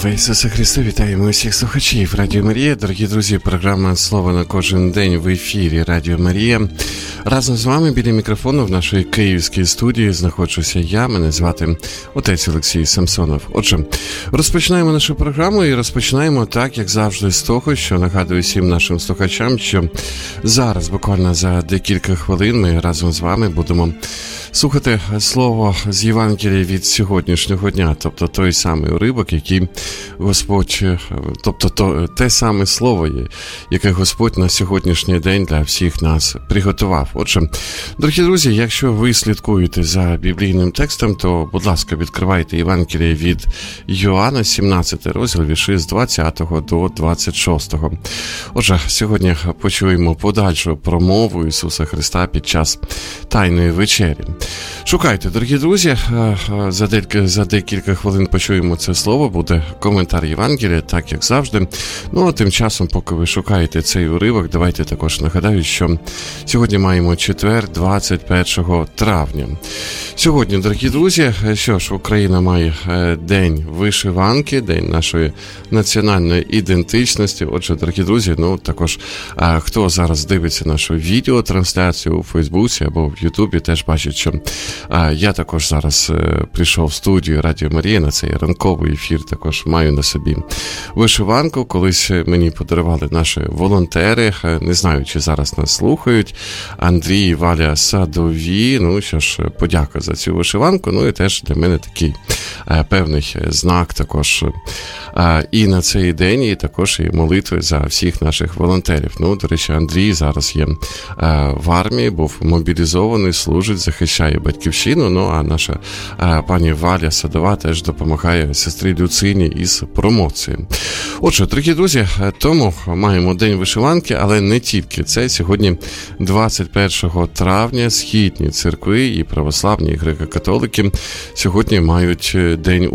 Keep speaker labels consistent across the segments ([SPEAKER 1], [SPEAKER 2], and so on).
[SPEAKER 1] Слава Ісусу Христу! Вітаємо усіх слухачів Радіо Марія. Дорогі друзі, програма «Слово на кожен день» в ефірі Радіо Марія. Разом з вами біля мікрофону в нашій київській студії знаходжуся я, мене звати отець Олексій Самсонов. Отже, розпочинаємо нашу програму і розпочинаємо так, як завжди, з того, що нагадую всім нашим слухачам, що зараз, буквально за декілька хвилин, ми разом з вами будемо слухати слово з Євангелія від сьогоднішнього дня, тобто той самий уривок, який Господь, тобто те саме слово, яке Господь на сьогоднішній день для всіх нас приготував. Отже, дорогі друзі, якщо ви слідкуєте за біблійним текстом, то, будь ласка, відкривайте Євангеліє від Йоанна, 17 розділ, вірші з 20 до 26. Отже, сьогодні почуємо подальшу промову Ісуса Христа під час Тайної вечері. Шукайте, дорогі друзі, за декілька хвилин почуємо це слово, буде коментар Євангелія, так як завжди. Ну, а тим часом, поки ви шукаєте цей уривок, давайте також нагадаю, що сьогодні маємо четвер, 21 травня. Сьогодні, дорогі друзі, що ж, Україна має День вишиванки, День нашої національної ідентичності. Отже, дорогі друзі, ну, також, хто зараз дивиться нашу відеотрансляцію у Фейсбуці або в Ютубі, теж бачить, що я також зараз прийшов в студію Радіо Марія на цей ранковий ефір, також маю на собі вишиванку. Колись мені подарували наші волонтери, не знаю, чи зараз нас слухають, Андрій і Валя Садові. Ну, що ж, подяка за цю вишиванку, ну і теж для мене такий певний знак також і на цей день, і також і молитви за всіх наших волонтерів. Ну, до речі, Андрій зараз є в армії, був мобілізований, служить, захищає батьківщину, ну а наша пані Валя Садова теж допомагає сестрі Люцині із промоцією. Отже, дорогі друзі, тому маємо День вишиванки, але не тільки це. Сьогодні 21 травня східні церкви і православні, і греко-католики сьогодні мають День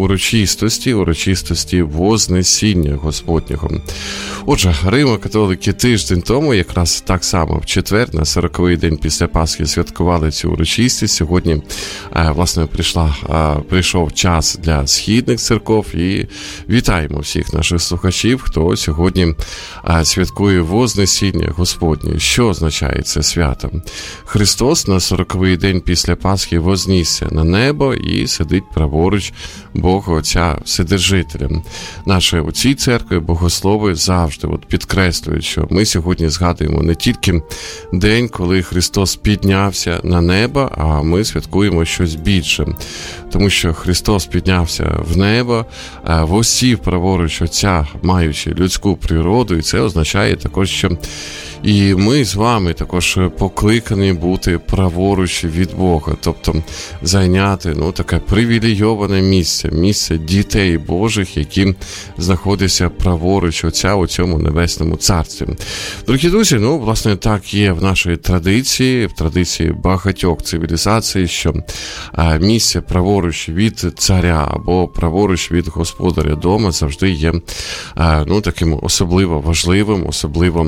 [SPEAKER 1] урочистості Вознесіння Господнього. Отже, Римо-католики тиждень тому, якраз так само в четвер, на 40-й день після Пасхи, святкували цю урочистість. Сьогодні, власне, прийшов час для східних церков, і вітаємо всіх наших слухачів, хто сьогодні святкує Вознесіння Господнє. Що означає це свято? Христос на 40-й день після Пасхи вознісся на небо і сидить праворуч Бога Отця Вседержителя. Наші у цій церкві богослови завжди підкреслюють, що ми сьогодні згадуємо не тільки день, коли Христос піднявся на небо, а ми святкуємо щось більше. Тому що Христос піднявся в небо, воссів праворуч Отця, маючи людську природу, і це означає також, що і ми з вами також покликані бути праворуч від Бога, тобто зайняти таке привілейоване місце дітей Божих, які знаходяться праворуч Отця у цьому небесному царстві. Дорогі друзі, власне, так є в нашій традиції, в традиції багатьох цивілізацій, що місце праворуч від царя або праворуч від господаря дома завжди є таким особливо важливим, особливо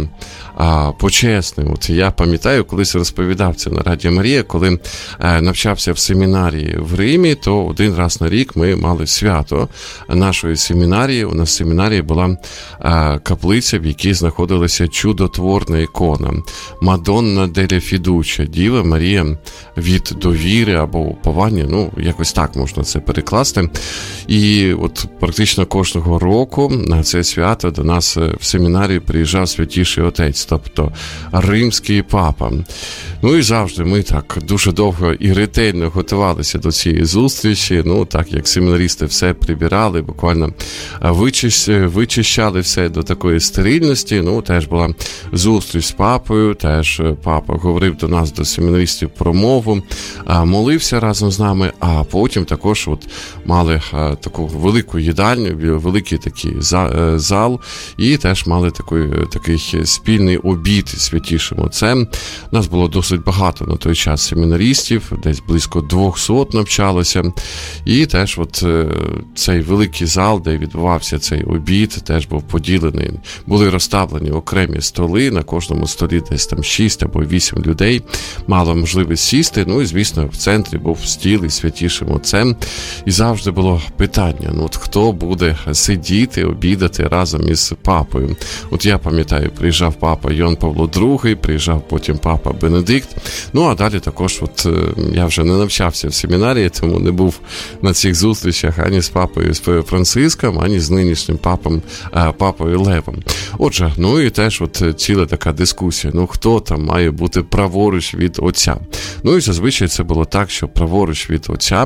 [SPEAKER 1] почесним. Я пам'ятаю, колись розповідав це на Радіо Марія, коли навчався в семінарії в Римі, то один раз на рік ми мали свято нашої семінарії. У нас в семінарії була каплиця, в якій знаходилася чудотворна ікона Мадонна деля Фідуча, Діва Марія від довіри або уповання, якось так можна це перекласти. І практично кожного року на це свято до нас в семінарії приїжджав Святіший Отець, тобто римський папа. І завжди ми так дуже довго і ретельно готувалися до цієї зустрічі, так як семінарісти все прибирали, буквально вичищали все до такої стерильності. Теж була зустріч з папою, теж папа говорив до нас, до семінарістів, промову, молився разом з нами, а потім також мали таку велику їдальню, великий такий зал, і теж мали такий спільний обід обід із Святішим Отцем. Нас було досить багато на той час семінарістів, десь близько 200 навчалося. І теж цей великий зал, де відбувався цей обід, теж був поділений. Були розставлені окремі столи, на кожному столі десь там 6 або 8 людей. Мало можливість сісти, і, звісно, в центрі був стіл із Святішим Отцем. І завжди було питання, хто буде сидіти, обідати разом із папою. Я пам'ятаю, приїжджав папа Йоанн Павло II, приїжджав потім папа Бенедикт. А далі також я вже не навчався в семінарії, тому не був на цих зустрічах ані з папою Франциском, ані з нинішнім папою Левом. Отже, і теж ціла така дискусія, хто там має бути праворуч від отця. І зазвичай це було так, що праворуч від отця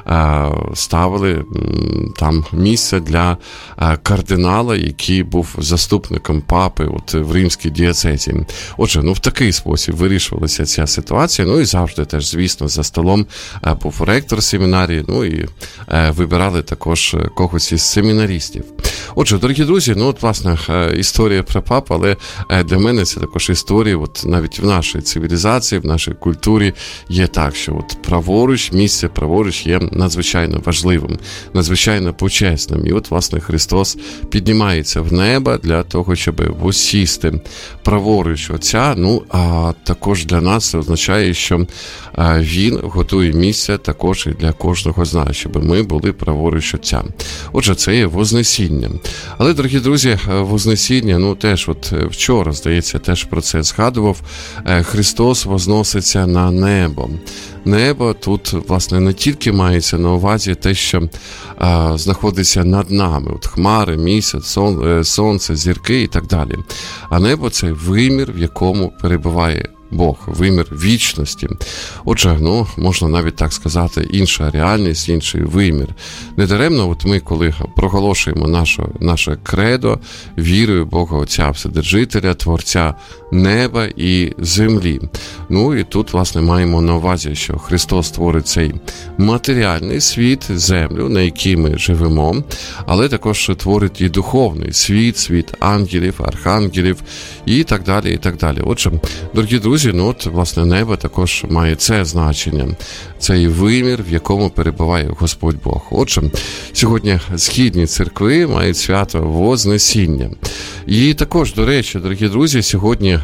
[SPEAKER 1] ставили там місце для кардинала, який був заступником папи в римській дієцезі. Отже, в такий спосіб вирішувалася ця ситуація, і завжди теж, звісно, за столом був ректор семінарії, і вибирали також когось із семінарістів. Отже, дорогі друзі, власне, історія про папу, але для мене це також історія, навіть в нашій цивілізації, в нашій культурі є так, що місце праворуч є надзвичайно важливим, надзвичайно почесним. І власне, Христос піднімається в небо для того, щоб сісти праворуч Отця, а також для нас це означає, що Він готує місце також і для кожного з нас, щоб ми були праворуч Отця. Отже, це є Вознесіння. Але, дорогі друзі, Вознесіння, теж вчора, здається, теж про це згадував, Христос возноситься на небо. Небо тут, власне, не тільки мається на увазі те, що знаходиться над нами, хмари, місяць, сонце, зірки і так далі. А небо – це вимір, в якому перебуває Бог, вимір вічності. Отже, можна навіть так сказати, інша реальність, інший вимір. Недаремно, ми, коли проголошуємо наше кредо, вірою Бога Отця Вседержителя, Творця неба і землі. І тут, власне, маємо на увазі, що Христос творить цей матеріальний світ, землю, на якій ми живемо, але також творить і духовний світ ангелів, архангелів і так далі, і так далі. Отже, дорогі друзі, власне, небо також має це значення, цей вимір, в якому перебуває Господь Бог. Отже, сьогодні східні церкви мають свято Вознесіння. І також, до речі, дорогі друзі, сьогодні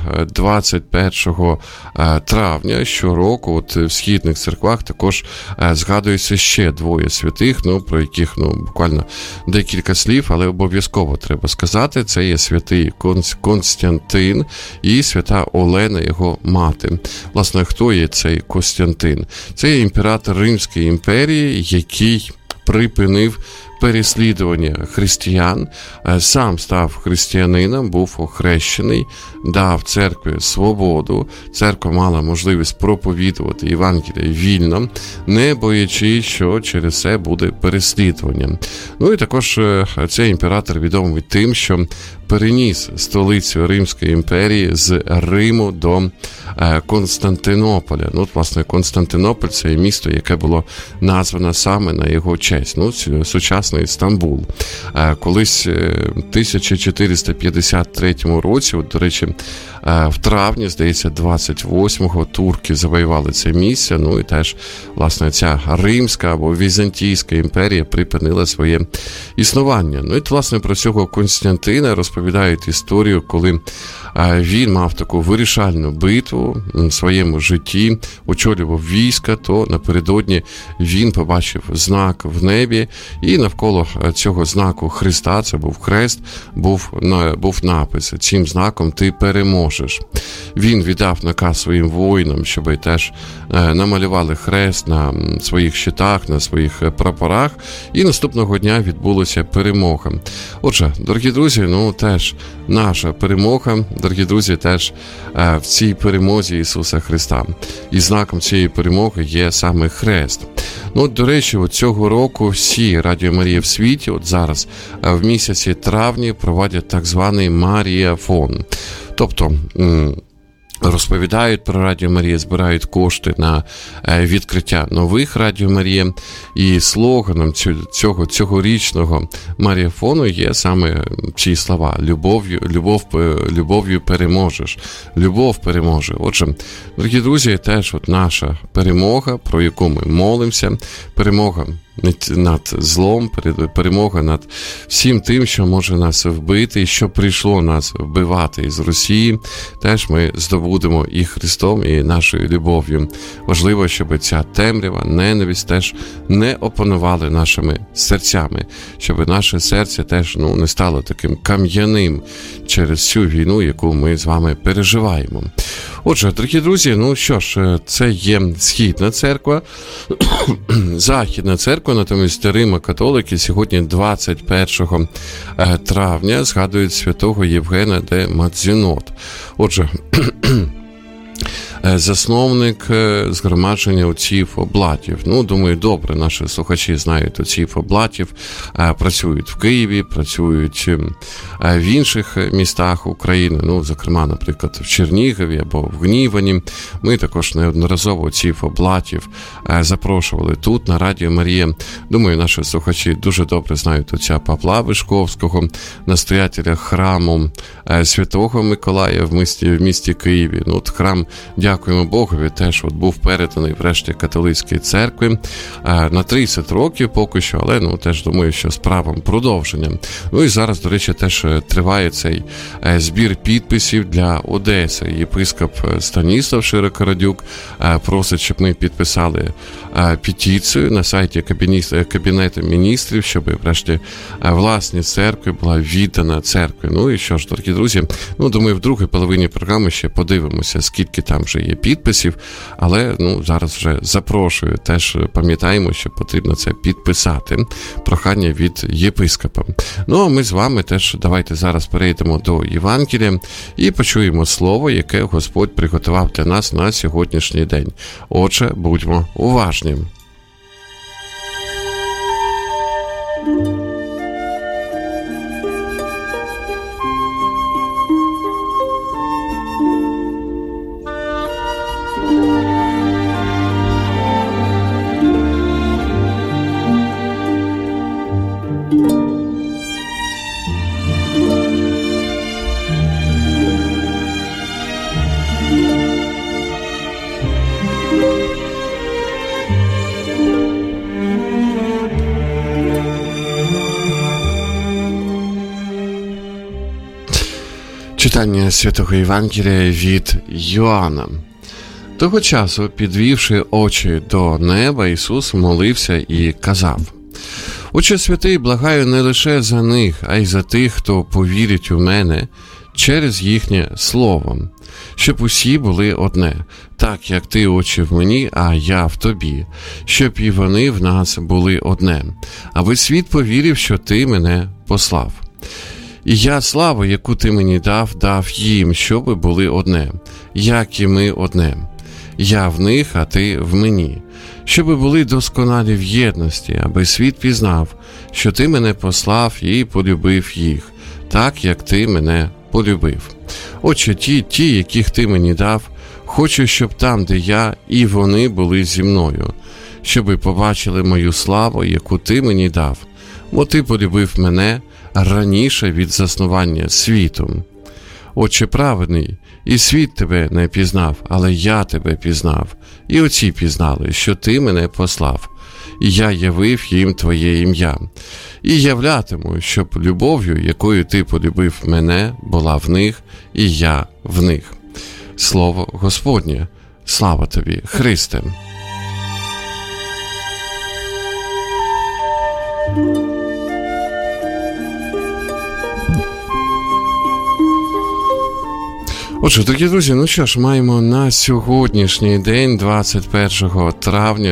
[SPEAKER 1] 21 травня щороку в східних церквах також згадується ще двоє святих, про яких буквально декілька слів, але обов'язково треба сказати. Це є святий Константин і свята Олена, його мати. Власне, хто є цей Костянтин? Це є імператор Римської імперії, який припинив переслідування християн, сам став християнином, був охрещений, дав церкві свободу, церква мала можливість проповідувати Євангеліє вільно, не боячись, що через це буде переслідування. І також цей імператор відомий тим, що переніс столицю Римської імперії з Риму до Константинополя. Власне, Константинополь – це місто, яке було названо саме на його честь. Сучасний Стамбул. Колись в 1453 році, до речі, в травні, здається, 28-го турки завоювали це місце, і теж, власне, ця Римська або Візантійська імперія припинила своє існування. І, власне, про цього Константина розповідають історію, коли він мав таку вирішальну битву в своєму житті, очолював війська, то напередодні він побачив знак в небі, і навколо цього знаку Христа, це був хрест, був напис: «Цим знаком ти переможеш». Він віддав наказ своїм воїнам, щоб теж намалювали хрест на своїх щитах, на своїх прапорах, і наступного дня відбулася перемога. Отже, дорогі друзі, теж наша перемога, дорогі друзі, теж в цій перемозі Ісуса Христа. І знаком цієї перемоги є саме хрест. До речі, цього року всі Радіо Марія в світі, зараз в місяці травні, проводять так званий Маріафон. Тобто розповідають про Радіо Марія, збирають кошти на відкриття нових Радіо Марія. І слоганом цьогорічного марафону є саме ці слова: любов'ю переможеш. Любов переможе. Отже, дорогі друзі, теж наша перемога, про яку ми молимося, перемога над злом, перемога над всім тим, що може нас вбити, і що прийшло нас вбивати із Росії, теж ми здобудемо і Христом, і нашою любов'ю. Важливо, щоб ця темрява, ненависть теж не опанували нашими серцями, щоб наше серце теж не стало таким кам'яним через цю війну, яку ми з вами переживаємо. Отже, дорогі друзі, що ж, це є Східна церква, Західна церква, натомість Римо-католики сьогодні 21 травня згадують святого Євгена де Мадзінот. Отже, засновник згромадження отців облатів. Думаю, добре, наші слухачі знають отців облатів, працюють в Києві, працюють в інших містах України, зокрема, наприклад, в Чернігові або в Гнівані. Ми також неодноразово отців облатів запрошували тут, на Радіо Марія. Думаю, наші слухачі дуже добре знають отця Павла Вишковського, настоятеля храму Святого Миколая в місті Києві. Храм, дякуємо Богові, теж був переданий врешті католицької церкви на 30 років поки що, але теж думаю, що з правом продовження. І зараз, до речі, теж триває цей збір підписів для Одеси. Єпископ Станіслав Широкородюк просить, щоб ми підписали петицію на сайті Кабінету міністрів, щоб врешті власність церкви була віддана церкві. І що ж, дорогі друзі, думаю, в другій половині програми ще подивимося, скільки там вже є підписів, але зараз вже запрошую, теж пам'ятаємо, що потрібно це підписати, прохання від єпископа. А ми з вами теж давайте зараз перейдемо до Євангелія і почуємо слово, яке Господь приготував для нас на сьогоднішній день. Отже, будьмо уважні. Читання Святого Євангелія від Йоанна. Того часу, підвівши очі до неба, Ісус молився і казав: «Отче святий, благаю не лише за них, а й за тих, хто повірить у мене через їхнє слово, щоб усі були одне, так як ти, Отче, в мені, а я в тобі, щоб і вони в нас були одне, аби світ повірив, що ти мене послав. І я славу, яку ти мені дав їм, щоби були одне, як і ми одне. Я в них, а ти в мені, щоби були досконалі в єдності, аби світ пізнав, що ти мене послав і полюбив їх, так, як ти мене полюбив. Отче, ті, яких ти мені дав, хочу, щоб там, де я, і вони були зі мною, щоби побачили мою славу, яку ти мені дав, бо ти полюбив мене раніше від заснування світу. Отче праведний, і світ тебе не пізнав, але я тебе пізнав, і оці пізнали, що ти мене послав, і я явив їм твоє ім'я. І являтиму, щоб любов'ю, якою ти полюбив мене, була в них, і я в них». Слово Господнє. Слава тобі, Христе! Отже, дорогі друзі, що ж, маємо на сьогоднішній день, 21 травня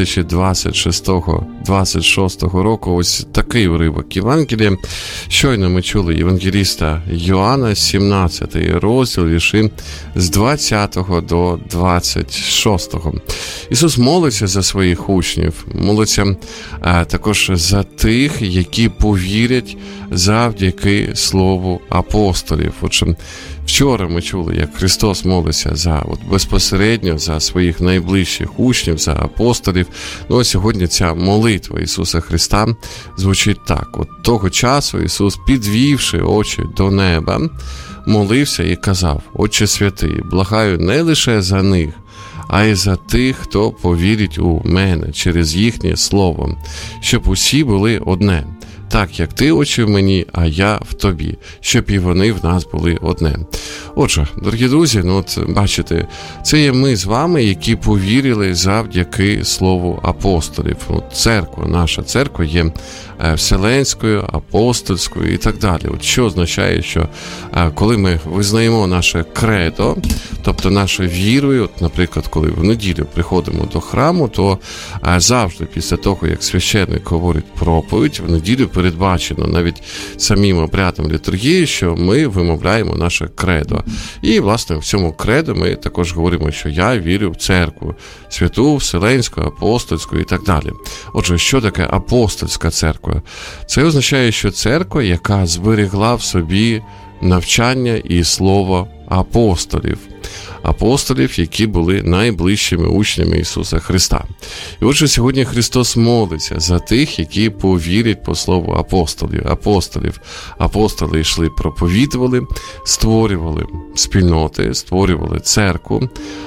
[SPEAKER 1] 2026 року, ось такий уривок Євангелія. Щойно ми чули євангеліста Йоанна, 17 розділ, вірші з 20 до 26. Ісус молиться за своїх учнів, молиться також за тих, які повірять завдяки слову апостолів. Отже, Вчора ми чули, як Христос молився безпосередньо за своїх найближчих учнів, за апостолів. Ну, а сьогодні ця молитва Ісуса Христа звучить так. От того часу Ісус, підвівши очі до неба, молився і казав: «Отче святий, благаю не лише за них, а й за тих, хто повірить у мене через їхнє слово, щоб усі були одне. Так, як ти, Отче, в мені, а я в тобі, щоб і вони в нас були одне». Отже, дорогі друзі, бачите, це є ми з вами, які повірили завдяки слову апостолів. Церква, наша церква є вселенською, апостольською і так далі. Що означає, що коли ми визнаємо наше кредо, тобто нашою вірою, наприклад, коли в неділю приходимо до храму, то завжди після того, як священник говорить проповідь, в неділю передбачено навіть самим обрядом літургії, що ми вимовляємо наше кредо. І, власне, в цьому кредо ми також говоримо, що я вірю в церкву, святу, вселенську, апостольську і так далі. Отже, що таке апостольська церква? Це означає, що церква, яка зберегла в собі навчання і слово апостолів. Апостолів, які були найближчими учнями Ісуса Христа. І отже, сьогодні Христос молиться за тих, які повірять по слову апостолів. Апостоли йшли, проповідували, створювали спільноти, створювали церкву.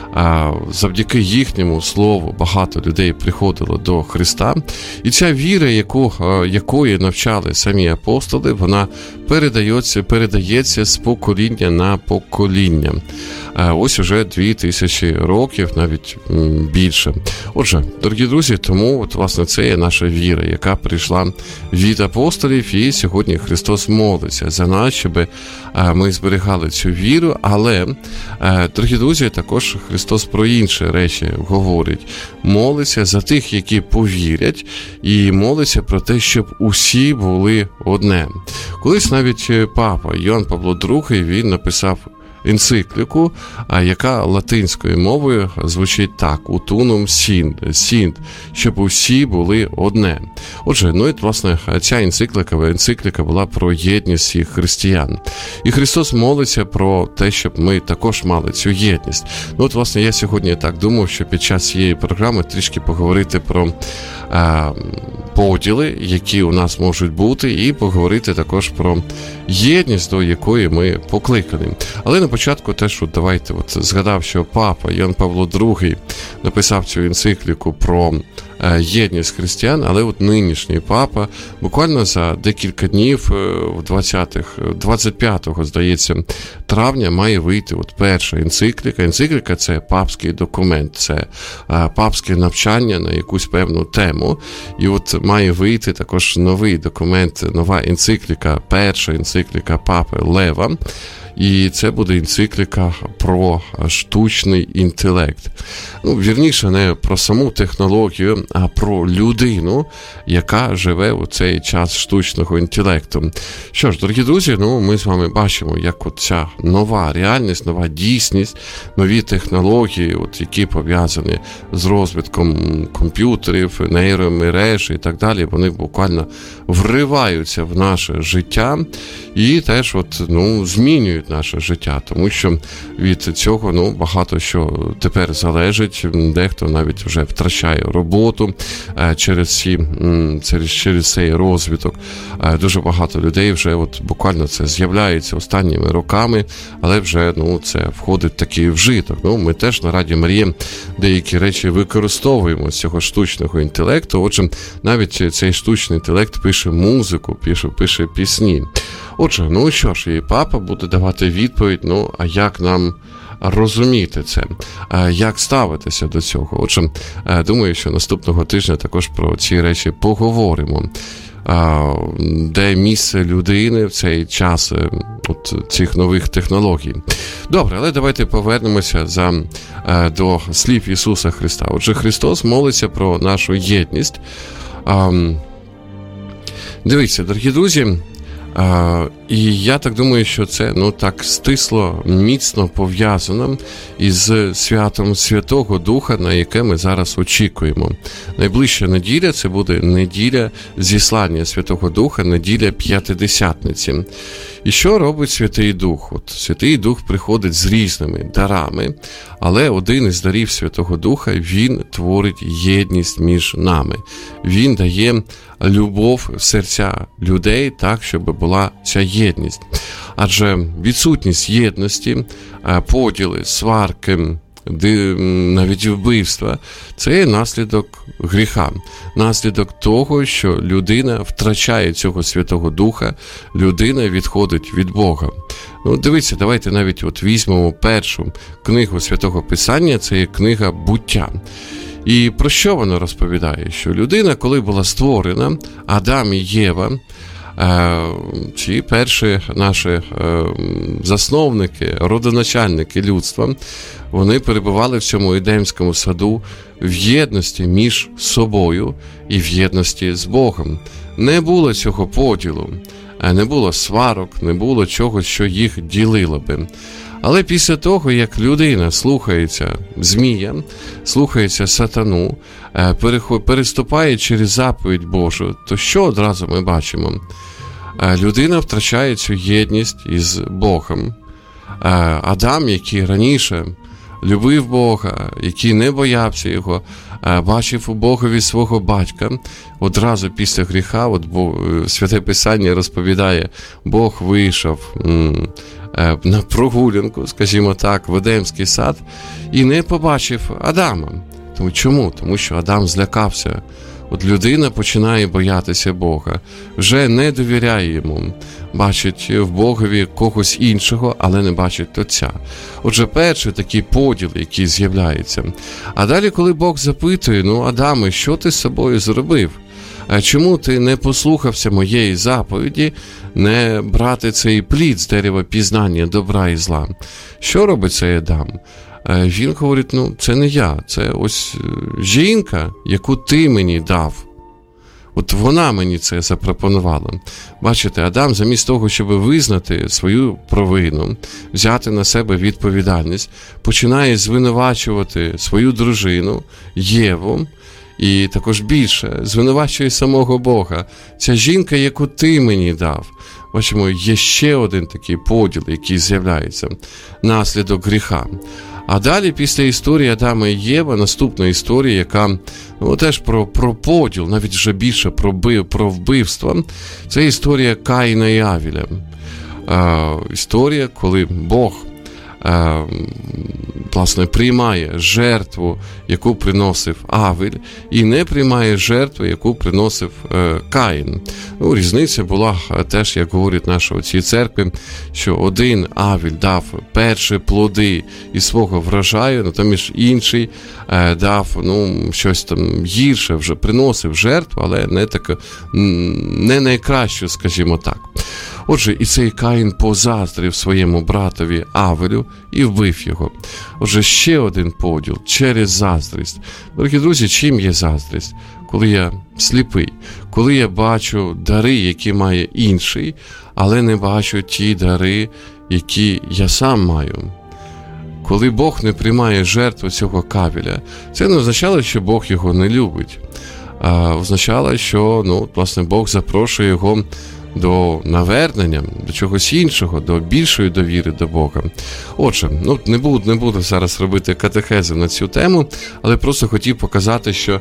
[SPEAKER 1] Завдяки їхньому слову багато людей приходило до Христа. І ця віра, якої навчали самі апостоли, вона передається з покоління на покоління. Ось уже 2000 років, навіть більше. Отже, дорогі друзі, тому, власне, це є наша віра, яка прийшла від апостолів, і сьогодні Христос молиться за нас, щоб ми зберігали цю віру, але, дорогі друзі, також Христос про інші речі говорить. Молиться за тих, які повірять, і молиться про те, щоб усі були одне. Колись навіть папа Йоанн Павло II, він написав енцикліку, яка латинською мовою звучить так: «Utunum sint», щоб усі були одне. Отже, власне, ця енцикліка була про єдність всіх християн. І Христос молиться про те, щоб ми також мали цю єдність. Власне, я сьогодні так думав, що під час цієї програми трішки поговорити про поділи, які у нас можуть бути, і поговорити також про єдність, до якої ми покликані. Але на початку теж давайте згадав, що папа Йоанн Павло II написав цю енцикліку про єдність християн, але нинішній папа буквально за декілька днів, 25 травня має вийти перша енцикліка. Енцикліка – це папський документ, це папське навчання на якусь певну тему. І має вийти також новий документ, нова енцикліка, перша енцикліка папи Лева. І це буде енцикліка про штучний інтелект. Вірніше, не про саму технологію, а про людину, яка живе у цей час штучного інтелекту. Що ж, дорогі друзі, ми з вами бачимо, як ця нова реальність, нова дійсність, нові технології, які пов'язані з розвитком комп'ютерів, нейромереж і так далі, вони буквально вриваються в наше життя і теж змінюють наше життя, тому що від цього багато що тепер залежить, дехто навіть вже втрачає роботу через цей розвиток. Дуже багато людей вже буквально це з'являється останніми роками, але вже це входить такий вжиток. Ми теж на Радіо Марія деякі речі використовуємо з цього штучного інтелекту. Отже, навіть цей штучний інтелект пише музику, пише пісні. Отже, що ж, і папа буде давати відповідь, а як нам розуміти це, як ставитися до цього. Отже, думаю, що наступного тижня також про ці речі поговоримо. Де місце людини в цей час цих нових технологій. Добре, але давайте повернемося до слів Ісуса Христа. Отже, Христос молиться про нашу єдність. Дивіться, дорогі друзі, і я так думаю, що це так стисло, міцно пов'язано із святом Святого Духа, на яке ми зараз очікуємо. Найближча неділя – це буде неділя зіслання Святого Духа, неділя П'ятидесятниці. І що робить Святий Дух? От Святий Дух приходить з різними дарами, але один із дарів Святого Духа, він творить єдність між нами. Він дає любов в серця людей так, щоб була ця єдність. Адже відсутність єдності, поділи, сварки, навіть вбивства – це є наслідок гріха, наслідок того, що людина втрачає цього Святого Духа, людина відходить від Бога. Ну, дивіться, давайте навіть от візьмемо першу книгу Святого Писання, це є книга «Буття». І про що вона розповідає? Що людина, коли була створена, Адам і Єва, ці перші наші засновники, родоначальники людства, вони перебували в цьому Едемському саду в єдності між собою і в єдності з Богом. Не було цього поділу, не було сварок, не було чогось, що їх ділило би. Але після того, як людина слухається змія, слухається сатану, переступає через заповідь Божу, то що одразу ми бачимо? Людина втрачає цю єдність із Богом. Адам, який раніше любив Бога, який не боявся Його, бачив у Богові свого батька, одразу після гріха, от Святе Писання розповідає, Бог вийшов на прогулянку, скажімо так, в Едемський сад і не побачив Адама. Тому чому? Тому що Адам злякався. От людина починає боятися Бога, вже не довіряє йому, бачить в Богові когось іншого, але не бачить Отця. Отже, перший такий поділ, який з'являється. А далі, коли Бог запитує, Адаме, що ти з собою зробив? Чому ти не послухався моєї заповіді, не брати цей плід з дерева пізнання добра і зла? Що робить цей Адам? Він говорить, це не я, це ось жінка, яку ти мені дав. От вона мені це запропонувала. Бачите, Адам замість того, щоб визнати свою провину, взяти на себе відповідальність, починає звинувачувати свою дружину Єву, і також більше звинувачує самого Бога. Ця жінка, яку ти мені дав. Бачимо, є ще один такий поділ, який з'являється, наслідок гріха. А далі, після історії Адама і Єва, наступна історія, яка теж про поділ, навіть вже більше про вбивство, це історія Каїна і Авіля. Історія, коли Бог власне, приймає жертву, яку приносив Авель, і не приймає жертву, яку приносив Каїн. Різниця була теж, як говорять наші отці церкви, що один Авель дав перші плоди із свого врожаю, натомість інший дав щось там гірше, вже приносив жертву, але не найкращу, скажімо так. Отже, і цей Каїн позаздрив своєму братові Авелю і вбив його. Отже, ще один поділ через заздрість. Дорогі друзі, чим є заздрість? Коли я сліпий, коли я бачу дари, які має інший, але не бачу ті дари, які я сам маю. Коли Бог не приймає жертву цього Кавіля, це не означало, що Бог його не любить. А означало, що, власне, Бог запрошує його до навернення, до чогось іншого, до більшої довіри до Бога. Отже, не буду зараз робити катехези на цю тему, але просто хотів показати, що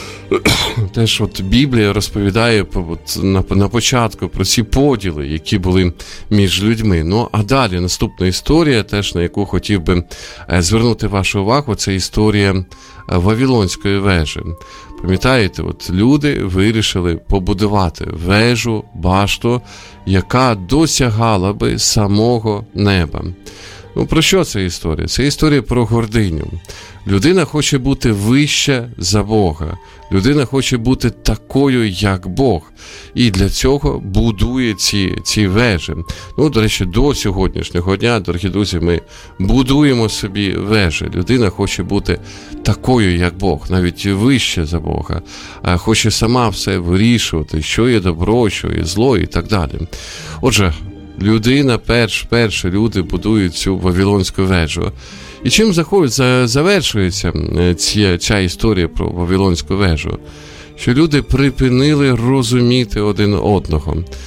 [SPEAKER 1] теж Біблія розповідає на початку про ці поділи, які були між людьми. А далі наступна історія, теж на яку хотів би звернути вашу увагу, це історія Вавилонської вежі. Пам'ятаєте, люди вирішили побудувати вежу, башту, яка досягала би самого неба. Про що ця історія? Це історія про гординю. Людина хоче бути вища за Бога. Людина хоче бути такою, як Бог. І для цього будує ці вежі. До речі, до сьогоднішнього дня, дорогі друзі, ми будуємо собі вежі. Людина хоче бути такою, як Бог, навіть вище за Бога. Хоче сама все вирішувати, що є добро, що є зло і так далі. Отже, людина, перші люди будують цю Вавилонську вежу. І чим завершується ця історія про Вавилонську вежу? Що люди припинили розуміти один одного.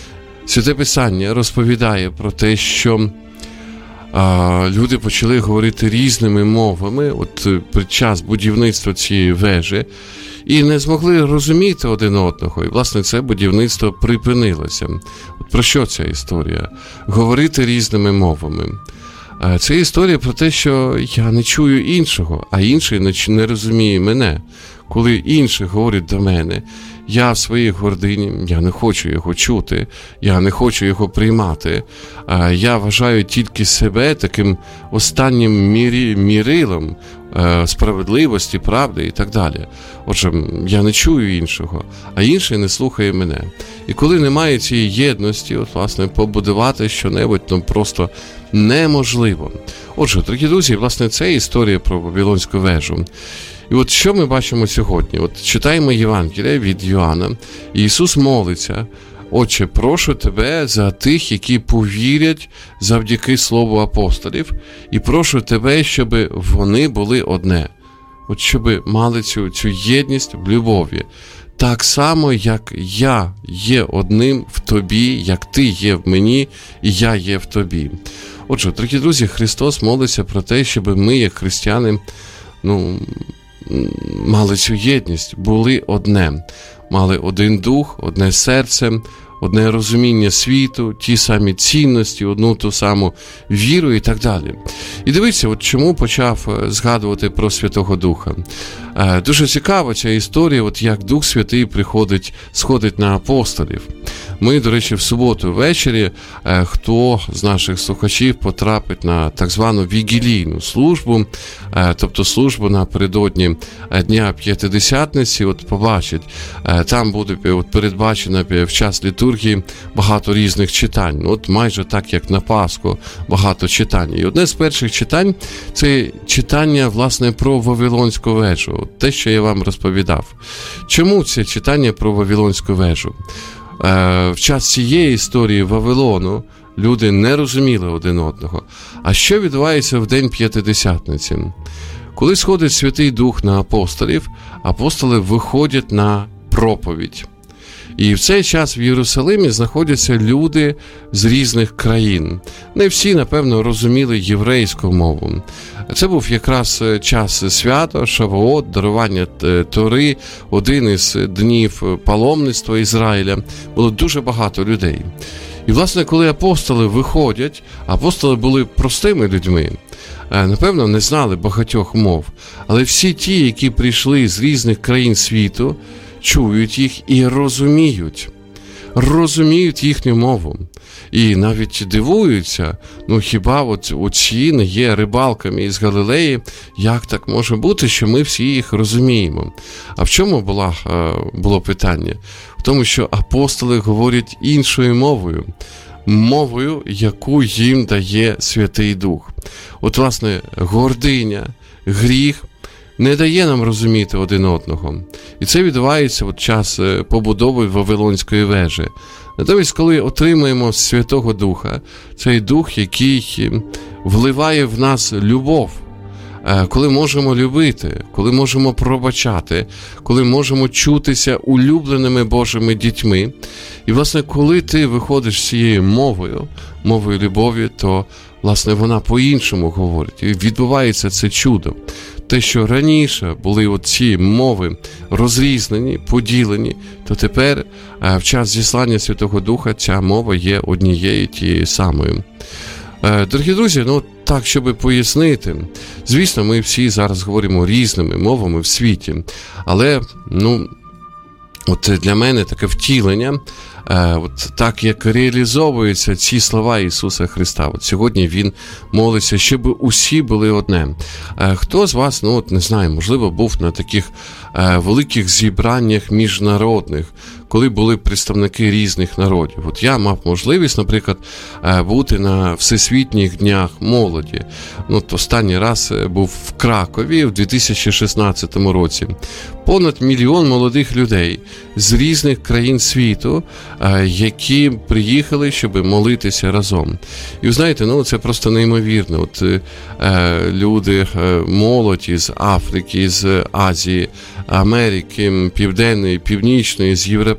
[SPEAKER 1] Святе Писання розповідає про те, що люди почали говорити різними мовами от під час будівництва цієї вежі і не змогли розуміти один одного. І, власне, це будівництво припинилося. От про що ця історія? Говорити різними мовами. Це історія про те, що я не чую іншого, а інший не розуміє мене. Коли інші говорять до мене, я в своїй гордині, я не хочу його чути, я не хочу його приймати. Я вважаю тільки себе таким останнім мірилом справедливості, правди і так далі. Отже, я не чую іншого, а інший не слухає мене. І коли немає цієї єдності, от, власне, побудувати що-небудь просто неможливо. Отже, дорогі друзі, власне, це історія про Вавилонську вежу. І от що ми бачимо сьогодні? От читаємо Євангелія від Йоанна, і Ісус молиться: «Отче, прошу Тебе за тих, які повірять завдяки Слову апостолів, і прошу Тебе, щоб вони були одне». От щоб мали цю єдність в любові. Так само, як я є одним в Тобі, як Ти є в мені, і я є в Тобі. Отже, дорогі друзі, Христос молиться про те, щоб ми, як християни, мали цю єдність, були одне, мали один дух, одне серце, одне розуміння світу, ті самі цінності, одну ту саму віру і так далі. І дивіться, от чому почав згадувати про Святого Духа. Дуже цікава ця історія, от як Дух Святий сходить на апостолів. Ми, до речі, в суботу ввечері, хто з наших слухачів потрапить на так звану вігілійну службу, тобто службу напередодні Дня П'ятидесятниці, от побачить, там буде передбачено в час літургії багато різних читань. От майже так, як на Пасху, багато читань. І одне з перших читань – це читання, власне, про Вавилонську вежу. Те, що я вам розповідав. Чому це читання про Вавилонську вежу? В час цієї історії Вавилону люди не розуміли один одного. А що відбувається в День П'ятидесятниці? Коли сходить Святий Дух на апостолів, апостоли виходять на проповідь. І в цей час в Єрусалимі знаходяться люди з різних країн. Не всі, напевно, розуміли єврейську мову. Це був якраз час свята, Шавуот, дарування Тори, один із днів паломництва Ізраїля. Було дуже багато людей. І, власне, коли апостоли виходять, апостоли були простими людьми. Напевно, не знали багатьох мов. Але всі ті, які прийшли з різних країн світу, чують їх і розуміють їхню мову. І навіть дивуються, хіба оці не є рибалками із Галилеї, як так може бути, що ми всі їх розуміємо? А в чому було питання? В тому, що апостоли говорять іншою мовою, яку їм дає Святий Дух. От, власне, гординя, гріх не дає нам розуміти один одного. І це відбувається в час побудови Вавилонської вежі. Натомість, коли отримуємо Святого Духа, цей Дух, який вливає в нас любов, коли можемо любити, коли можемо пробачати, коли можемо чутися улюбленими Божими дітьми. І, власне, коли ти виходиш з цією мовою любові, то, власне, вона по-іншому говорить. І відбувається це чудо. Те, що раніше були оці мови розрізнені, поділені, то тепер в час зіслання Святого Духа ця мова є однією тією самою. Дорогі друзі, так, щоб пояснити, звісно, ми всі зараз говоримо різними мовами в світі, але, от для мене таке втілення, от так як реалізовуються ці слова Ісуса Христа. От сьогодні Він молиться, щоб усі були одне. Хто з вас, не знаю, можливо, був на таких великих зібраннях міжнародних, коли були представники різних народів. От я мав можливість, наприклад, бути на Всесвітніх днях молоді. Останній раз був в Кракові в 2016 році. Понад 1 мільйон молодих людей з різних країн світу, які приїхали, щоб молитися разом. І ви знаєте, це просто неймовірно. От люди, молодь із Африки, з Азії, Америки, Південної, Північної, з Європи,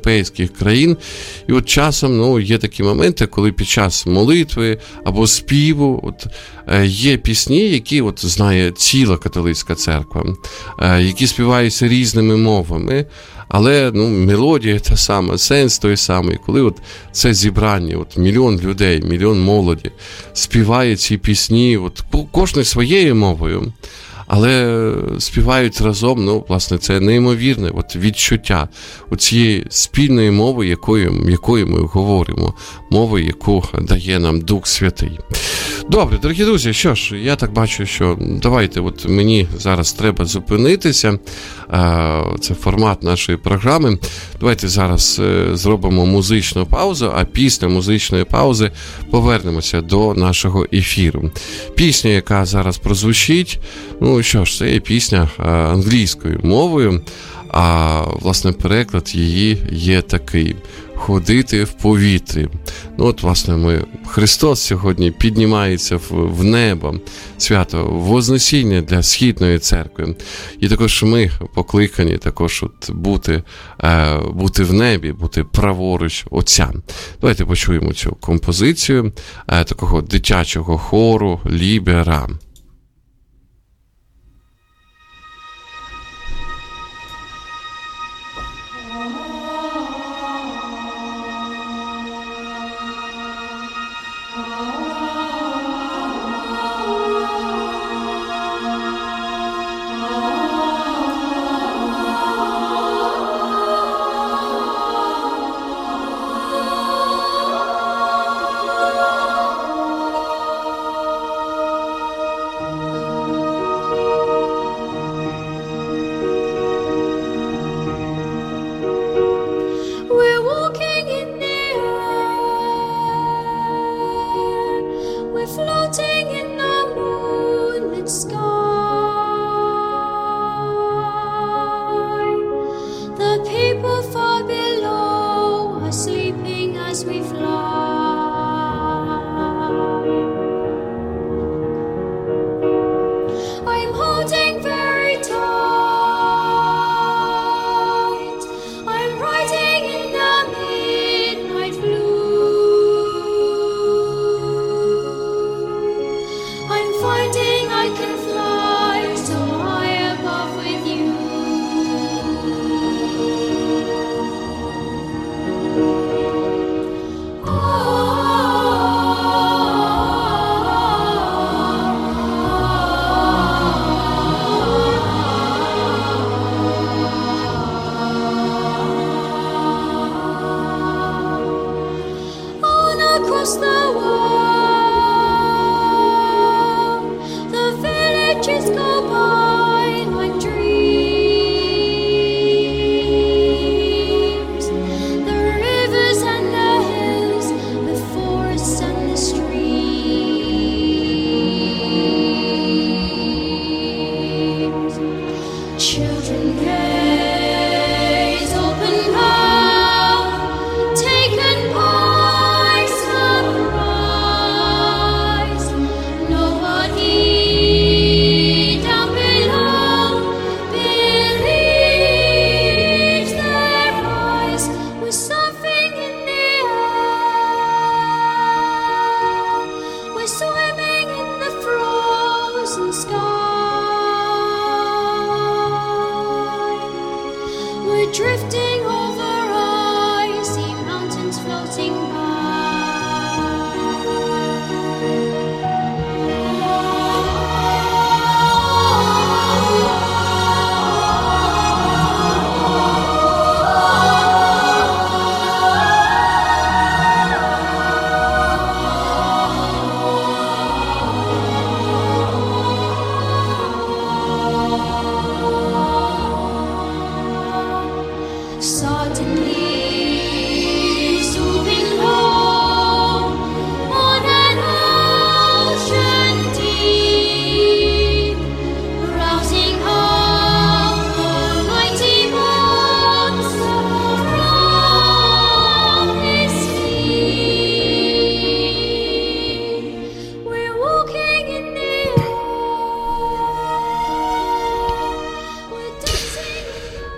[SPEAKER 1] європейських країн. І от часом є такі моменти, коли під час молитви або співу є пісні, які знає ціла католицька церква, які співаються різними мовами, але мелодія та сама, сенс той самий. Коли це зібрання, мільйон людей, мільйон молоді співає ці пісні, кожен своєю мовою, але співають разом, власне, це неймовірне відчуття цієї спільної мови, якою ми говоримо, мови, яку дає нам Дух Святий. Добре, дорогі друзі, що ж, я так бачу, що давайте, мені зараз треба зупинитися, це формат нашої програми. Давайте зараз зробимо музичну паузу, а після музичної паузи повернемося до нашого ефіру. Пісня, яка зараз прозвучить, що ж, це є пісня англійською мовою, а, власне, переклад її є такий: «Ходити в повітрі». Власне, Христос сьогодні піднімається в небо, свято Вознесіння для Східної церкви. І також ми покликані також бути в небі, бути праворуч Отця. Давайте почуємо цю композицію такого дитячого хору «Лібера».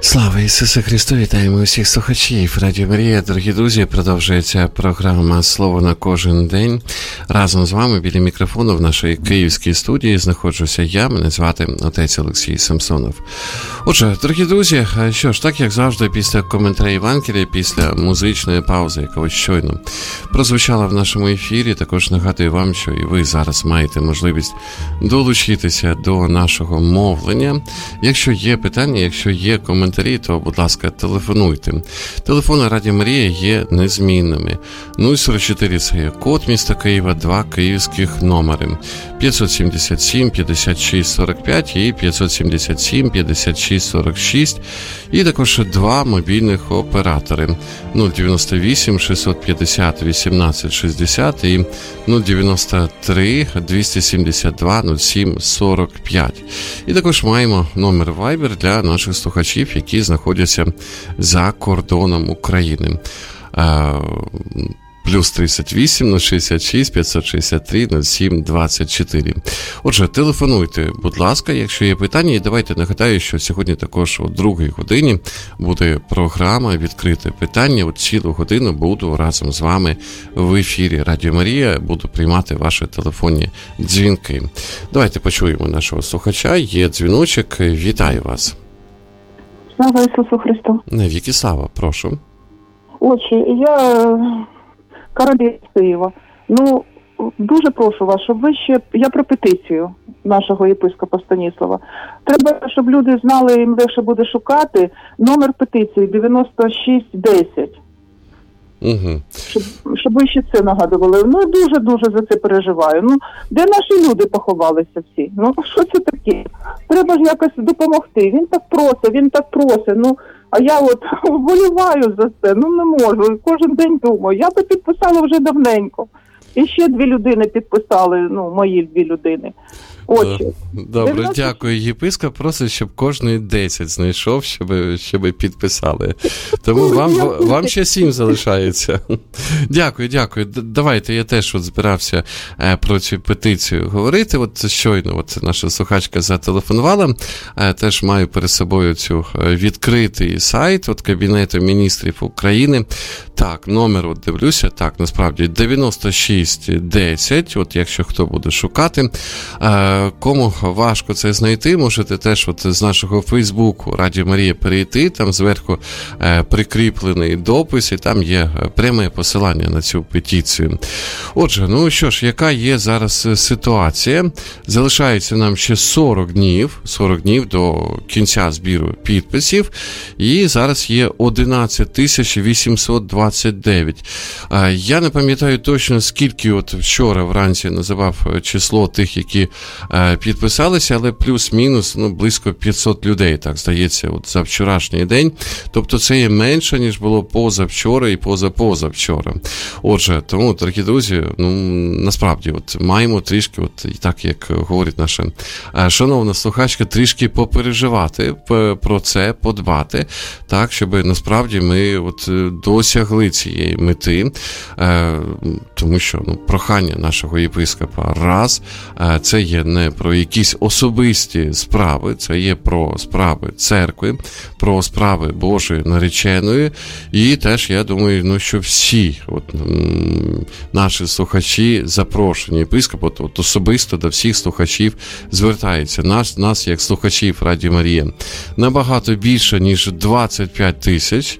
[SPEAKER 1] Слава Ісусу Христу! Вітаємо усіх слухачів Радіо Марія. Дорогі друзі, продовжується програма «Слово на кожен день». Разом з вами біля мікрофону в нашій київській студії знаходжуся я, мене звати отець Олексій Самсонов. Отже, дорогі друзі, що ж, так як завжди, після коментаря Євангелія, після музичної паузи, яка ось щойно прозвучала в нашому ефірі, також нагадую вам, що і ви зараз маєте можливість долучитися до нашого мовлення. Якщо є питання, якщо є коментарі, то, будь ласка, телефонуйте. Телефони Радіо Марія є незмінними. 044 – це є код міста Києва, 2 київських номери. 577 56 45 і 577 56 46. І також 2 мобільних оператори. 098 650 18 60 і 093 272 07 45. І також маємо номер Viber для наших слухачів, які знаходяться за кордоном України. Плюс 38 066 563 07 24. Отже, телефонуйте, будь ласка, якщо є питання. І давайте нагадаю, що сьогодні також о 2-й годині буде програма «Відкрите питання». От цілу годину буду разом з вами в ефірі Радіо Марія. Буду приймати ваші телефонні дзвінки. Давайте почуємо нашого слухача. Є дзвіночок. Вітаю вас.
[SPEAKER 2] Слава Ісусу Христу.
[SPEAKER 1] Навіки слава, прошу.
[SPEAKER 2] Отче, я Кароліна з Києва. Дуже прошу вас, щоб ви ще... Я про петицію нашого єпископа Станіслава. Треба, щоб люди знали, їм легше буде шукати номер петиції 9610.
[SPEAKER 1] Угу.
[SPEAKER 2] Щоб ви ще це нагадували. Дуже-дуже за це переживаю. Де наші люди поховалися всі? Що це таке? Треба ж якось допомогти. Він так просить. А я вболіваю за це. Не можу. Кожен день думаю. Я би підписала вже давненько. І ще 2 людини підписали, мої 2 людини.
[SPEAKER 1] Добре, дякую. Єпископ просить, щоб кожний 10 знайшов, щоб підписали. Тому вам ще 7 залишається. Дякую. Давайте, я теж збирався про цю петицію говорити. Щойно наша слухачка зателефонувала. Теж маю перед собою цю відкритий сайт Кабінету міністрів України. Так, номер дивлюся, так, насправді 9610, якщо хто буде шукати. Кому важко це знайти, можете теж з нашого Фейсбуку Радіо Марія перейти, там зверху прикріплений допис, і там є пряме посилання на цю петицію. Отже, що ж, яка є зараз ситуація? Залишається нам ще 40 днів до кінця збіру підписів, і зараз є 11 829. Я не пам'ятаю точно, скільки вчора вранці називав число тих, які підписалися, але плюс-мінус близько 500 людей, так здається, за вчорашній день. Тобто це є менше, ніж було позавчора і позапозавчора. Отже, тому, дорогі друзі, насправді, маємо трішки, так як говорить наша шановна слухачка, трішки попереживати про це, подбати, так, щоб насправді ми досягли цієї мети, тому що прохання нашого єпископа це є не про якісь особисті справи, це є про справи церкви, про справи Божої нареченої, і теж, я думаю, що всі наші слухачі запрошені. Єпископ особисто до всіх слухачів звертається. Нас як слухачів Радіо Марія, набагато більше, ніж 25 тисяч,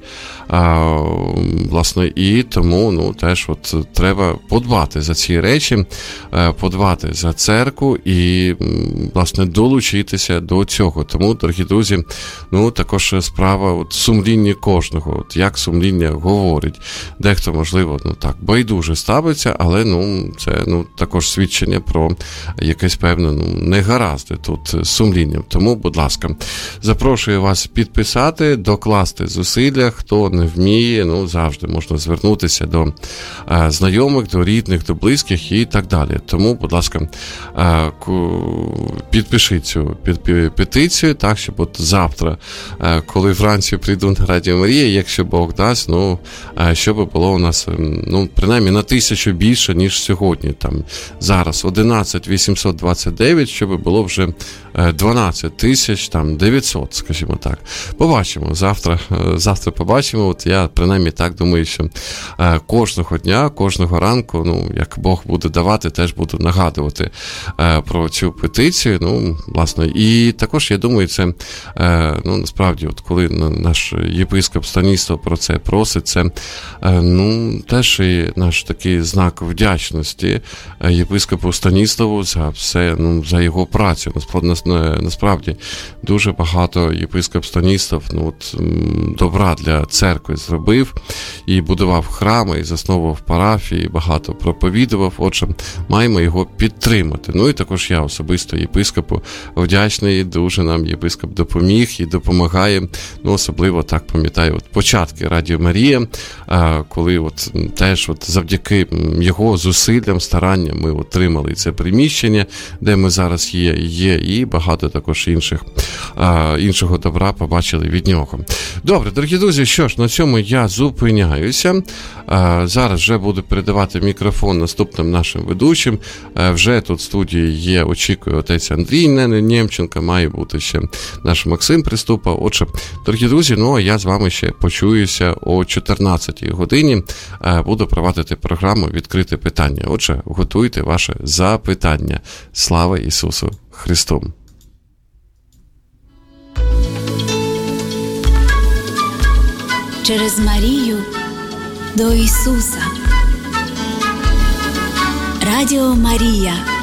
[SPEAKER 1] власне, і тому теж треба подбати за ці речі, подбати за церкву і, власне, долучитися до цього. Тому, дорогі друзі, також справа сумління кожного, як сумління говорить. Дехто, можливо, так байдуже ставиться, але це також свідчення про якесь певне негаразди тут з сумлінням. Тому, будь ласка, запрошую вас підписати, докласти зусилля, хто не вміє, завжди можна звернутися до знайомих, до рідних, до близьких і так далі. Тому, будь ласка, підпишіть цю петицію, так, щоб завтра, коли вранці прийду на Радіо Марія, якщо Бог дасть, щоб було у нас, принаймні на 1000 більше, ніж сьогодні. Там зараз 11 829, щоб було вже 12 тисяч, там 900, скажімо так. Побачимо, завтра побачимо. От я принаймні так думаю, що кожного дня, кожного ранку, ну, як Бог буде давати, теж буду нагадувати про цю петицію. Ну, власне, і також, я думаю, це, ну, насправді, от коли наш єпископ Станіслав про це просить, це, ну, теж і наш такий знак вдячності єпископу Станіславу за все, ну, за його працю. Насправді, дуже багато єпископ Станіслав, ну, от, добра для церкви зробив, і будував храми, і засновував парафії, і багато проповідував. Отже, маємо його підтримати. Ну, і також я особисто єпископу вдячний, дуже нам єпископ допоміг і допомагає. Ну, особливо, так пам'ятаю, от початки Радіо Марія, коли от теж от завдяки його зусиллям, старанням ми отримали це приміщення, де ми зараз є, і багато також іншого добра побачили від нього. Добре, дорогі друзі, що ж, на цьому я зупиняюся. Зараз вже буду передавати мікрофон наступним нашим ведучим. Вже тут в студії є, очікує отець Андрій Нємченко, має бути ще наш Максим Приступа. Отже, дорогі друзі, ну а я з вами ще почуюся о 14-й годині. Буду провадити програму «Відкрите питання». Отже, готуйте ваше запитання. Слава Ісусу Христу!
[SPEAKER 3] Через Марію до Ісуса. Радіо Марія.